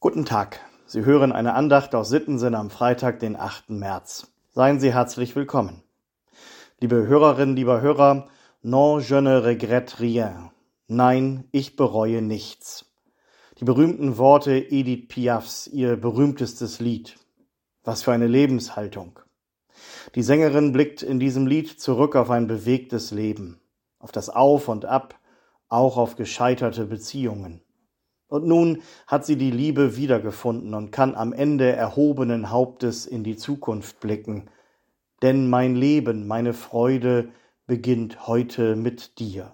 Guten Tag, Sie hören eine Andacht aus Sittensinn am Freitag, den 8. März. Seien Sie herzlich willkommen. Liebe Hörerinnen, lieber Hörer, non, je ne regrette rien. Nein, ich bereue nichts. Die berühmten Worte Edith Piafs, ihr berühmtestes Lied. Was für eine Lebenshaltung. Die Sängerin blickt in diesem Lied zurück auf ein bewegtes Leben, auf das Auf und Ab, auch auf gescheiterte Beziehungen. Und nun hat sie die Liebe wiedergefunden und kann am Ende erhobenen Hauptes in die Zukunft blicken. Denn mein Leben, meine Freude beginnt heute mit dir.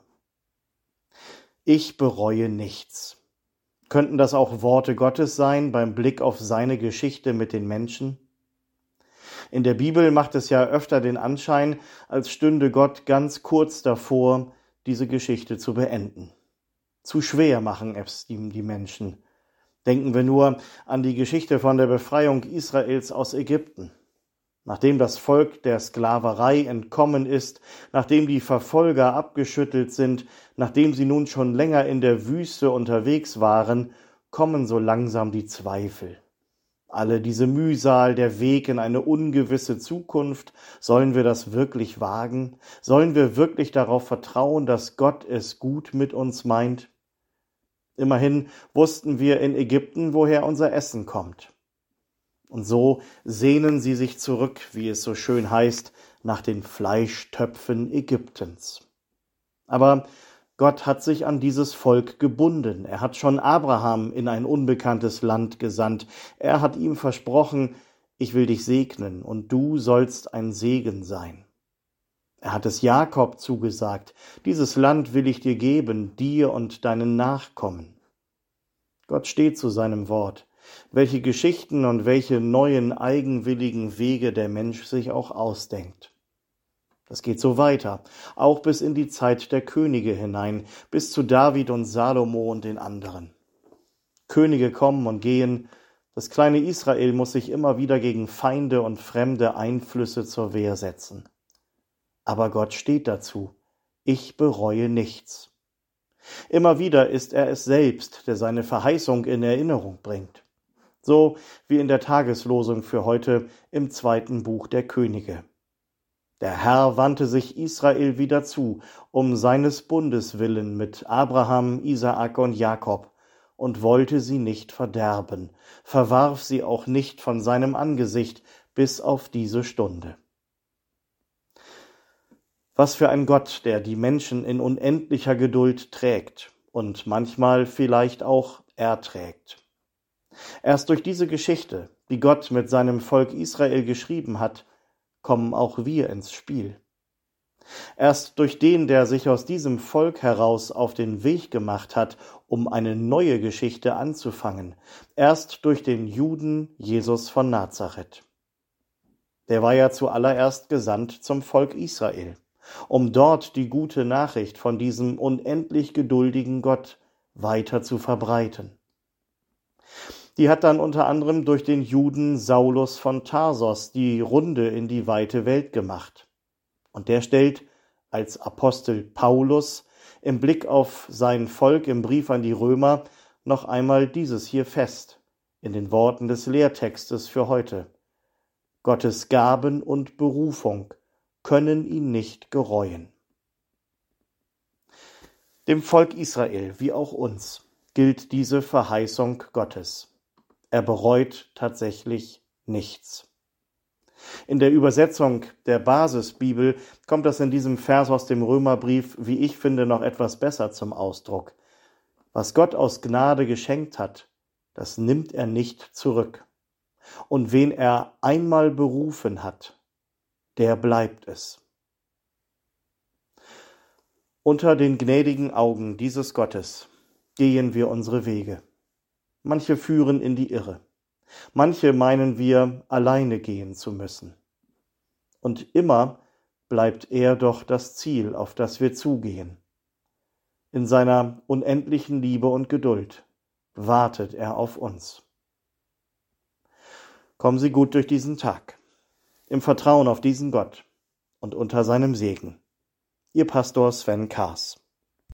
Ich bereue nichts. Könnten das auch Worte Gottes sein beim Blick auf seine Geschichte mit den Menschen? In der Bibel macht es ja öfter den Anschein, als stünde Gott ganz kurz davor, diese Geschichte zu beenden. Zu schwer machen es ihm die Menschen. Denken wir nur an die Geschichte von der Befreiung Israels aus Ägypten. Nachdem das Volk der Sklaverei entkommen ist, nachdem die Verfolger abgeschüttelt sind, nachdem sie nun schon länger in der Wüste unterwegs waren, kommen so langsam die Zweifel. Alle diese Mühsal, der Weg in eine ungewisse Zukunft, sollen wir das wirklich wagen? Sollen wir wirklich darauf vertrauen, dass Gott es gut mit uns meint? Immerhin wussten wir in Ägypten, woher unser Essen kommt. Und so sehnen sie sich zurück, wie es so schön heißt, nach den Fleischtöpfen Ägyptens. Aber Gott hat sich an dieses Volk gebunden. Er hat schon Abraham in ein unbekanntes Land gesandt. Er hat ihm versprochen, ich will dich segnen und du sollst ein Segen sein. Er hat es Jakob zugesagt, dieses Land will ich dir geben, dir und deinen Nachkommen. Gott steht zu seinem Wort. Welche Geschichten und welche neuen eigenwilligen Wege der Mensch sich auch ausdenkt. Das geht so weiter, auch bis in die Zeit der Könige hinein, bis zu David und Salomo und den anderen. Könige kommen und gehen, das kleine Israel muss sich immer wieder gegen Feinde und fremde Einflüsse zur Wehr setzen. Aber Gott steht dazu, ich bereue nichts. Immer wieder ist er es selbst, der seine Verheißung in Erinnerung bringt. So wie in der Tageslosung für heute im 2. Buch der Könige. Der Herr wandte sich Israel wieder zu, um seines Bundes willen mit Abraham, Isaak und Jakob, und wollte sie nicht verderben, verwarf sie auch nicht von seinem Angesicht bis auf diese Stunde. Was für ein Gott, der die Menschen in unendlicher Geduld trägt und manchmal vielleicht auch erträgt. Erst durch diese Geschichte, die Gott mit seinem Volk Israel geschrieben hat, kommen auch wir ins Spiel. Erst durch den, der sich aus diesem Volk heraus auf den Weg gemacht hat, um eine neue Geschichte anzufangen, erst durch den Juden Jesus von Nazareth. Der war ja zuallererst gesandt zum Volk Israel, um dort die gute Nachricht von diesem unendlich geduldigen Gott weiter zu verbreiten. Die hat dann unter anderem durch den Juden Saulus von Tarsos die Runde in die weite Welt gemacht. Und der stellt als Apostel Paulus im Blick auf sein Volk im Brief an die Römer noch einmal dieses hier fest, in den Worten des Lehrtextes für heute. Gottes Gaben und Berufung können ihn nicht gereuen. Dem Volk Israel, wie auch uns, gilt diese Verheißung Gottes. Er bereut tatsächlich nichts. In der Übersetzung der Basisbibel kommt das in diesem Vers aus dem Römerbrief, wie ich finde, noch etwas besser zum Ausdruck. Was Gott aus Gnade geschenkt hat, das nimmt er nicht zurück. Und wen er einmal berufen hat, der bleibt es. Unter den gnädigen Augen dieses Gottes gehen wir unsere Wege. Manche führen in die Irre. Manche meinen wir, alleine gehen zu müssen. Und immer bleibt er doch das Ziel, auf das wir zugehen. In seiner unendlichen Liebe und Geduld wartet er auf uns. Kommen Sie gut durch diesen Tag, im Vertrauen auf diesen Gott und unter seinem Segen. Ihr Pastor Sven Kaas.